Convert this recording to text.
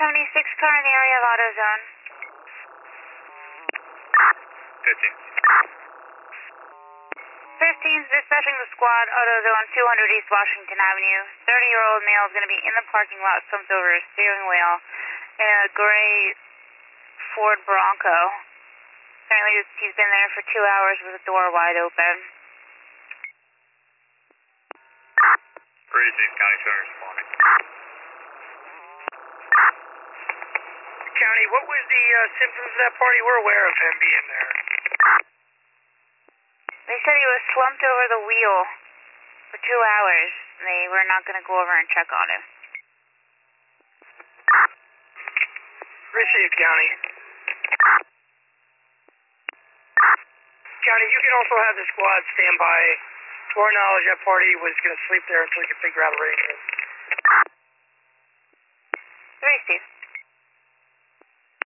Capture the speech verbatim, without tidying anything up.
seventy-six car in the area of AutoZone. fifteen. fifteen's dispatching the squad, AutoZone two hundred East Washington Avenue. thirty-year-old male is going to be in the parking lot, slumped over his steering wheel in a gray Ford Bronco. Apparently he's been there for two hours with the door wide open. Breezy, County Center responding. County, what was the uh, symptoms of that party? We're aware of him being there. They said he was slumped over the wheel for two hours. They were not going to go over and check on him. Received, County. County, you can also have the squad stand by. To our knowledge, that party was going to sleep there until we could figure out a arrangement. Three, Steve.